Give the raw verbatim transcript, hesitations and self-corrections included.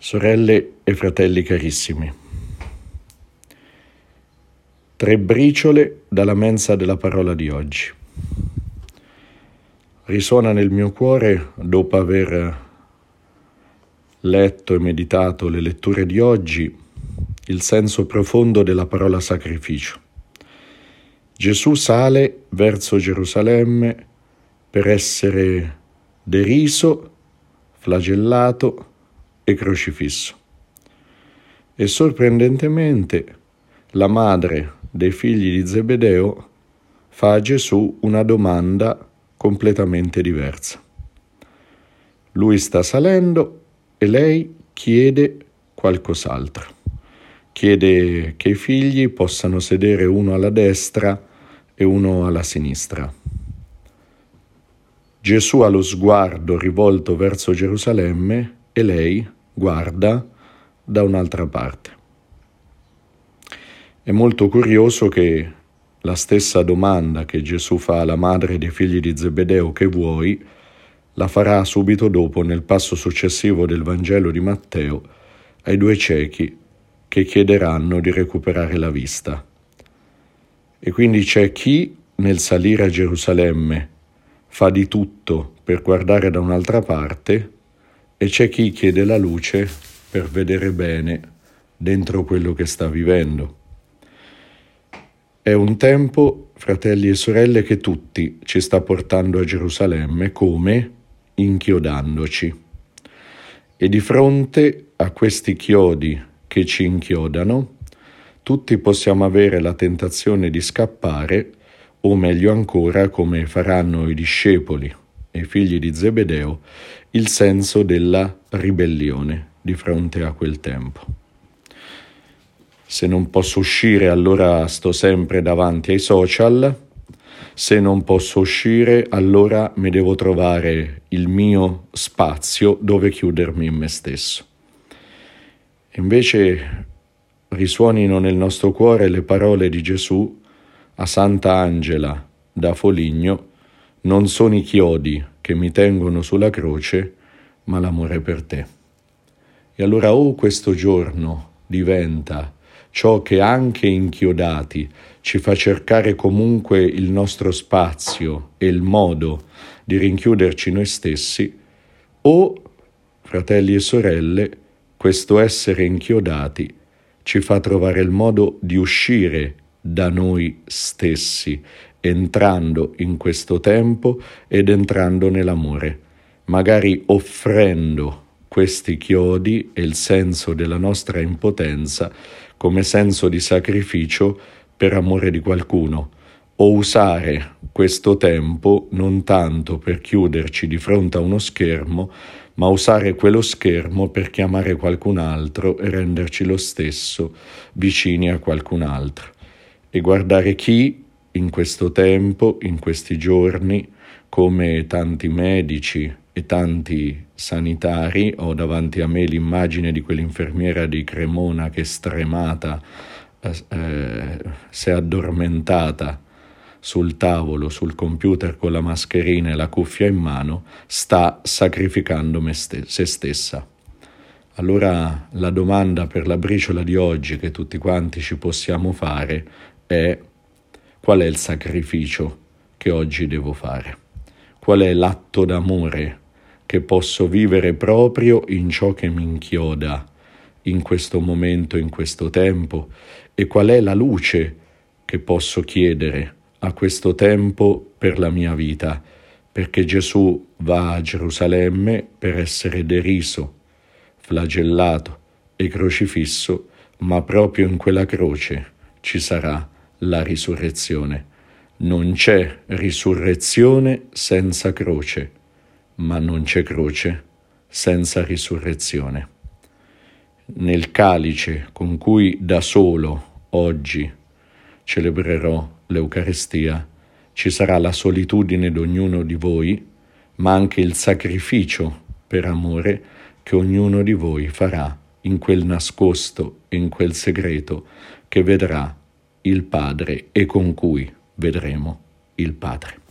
Sorelle e fratelli carissimi, tre briciole dalla mensa della parola di oggi. Risuona nel mio cuore, dopo aver letto e meditato le letture di oggi, il senso profondo della parola sacrificio. Gesù sale verso Gerusalemme per essere deriso, flagellato e crocifisso. E sorprendentemente la madre dei figli di Zebedeo fa a Gesù una domanda completamente diversa. Lui sta salendo e lei chiede qualcos'altro. Chiede che i figli possano sedere uno alla destra e uno alla sinistra. Gesù ha lo sguardo rivolto verso Gerusalemme e lei guarda da un'altra parte. È molto curioso che la stessa domanda che Gesù fa alla madre dei figli di Zebedeo, che vuoi, la farà subito dopo, nel passo successivo del Vangelo di Matteo, ai due ciechi che chiederanno di recuperare la vista. E quindi c'è chi nel salire a Gerusalemme fa di tutto per guardare da un'altra parte e c'è chi chiede la luce per vedere bene dentro quello che sta vivendo. È un tempo, fratelli e sorelle, che tutti ci sta portando a Gerusalemme, come inchiodandoci. E di fronte a questi chiodi che ci inchiodano, tutti possiamo avere la tentazione di scappare, o meglio ancora, come faranno i discepoli e i figli di Zebedeo, il senso della ribellione di fronte a quel tempo. Se non posso uscire, allora sto sempre davanti ai social. Se non posso uscire, allora mi devo trovare il mio spazio dove chiudermi in me stesso. Invece risuonino nel nostro cuore le parole di Gesù a Sant'Angela da Foligno: non sono i chiodi che mi tengono sulla croce, ma l'amore per te. E allora o questo giorno diventa ciò che anche inchiodati ci fa cercare comunque il nostro spazio e il modo di rinchiuderci noi stessi, o, fratelli e sorelle, questo essere inchiodati ci fa trovare il modo di uscire da noi stessi, entrando in questo tempo ed entrando nell'amore, magari offrendo questi chiodi e il senso della nostra impotenza come senso di sacrificio per amore di qualcuno, o usare questo tempo non tanto per chiuderci di fronte a uno schermo, ma usare quello schermo per chiamare qualcun altro e renderci lo stesso vicini a qualcun altro. E guardare chi in questo tempo, in questi giorni, come tanti medici e tanti sanitari, ho davanti a me l'immagine di quell'infermiera di Cremona che stremata eh, si è addormentata sul tavolo, sul computer con la mascherina e la cuffia in mano, sta sacrificando me st- se stessa. Allora la domanda per la briciola di oggi che tutti quanti ci possiamo fare è: qual è il sacrificio che oggi devo fare? Qual è l'atto d'amore che posso vivere proprio in ciò che mi inchioda in questo momento, in questo tempo? E qual è la luce che posso chiedere a questo tempo per la mia vita? Perché Gesù va a Gerusalemme per essere deriso, flagellato e crocifisso, ma proprio in quella croce ci sarà la risurrezione. Non c'è risurrezione senza croce, ma non c'è croce senza risurrezione. Nel calice con cui da solo oggi celebrerò l'Eucaristia ci sarà la solitudine di ognuno di voi, ma anche il sacrificio per amore che ognuno di voi farà in quel nascosto e in quel segreto che vedrà il Padre e con cui vedremo il Padre.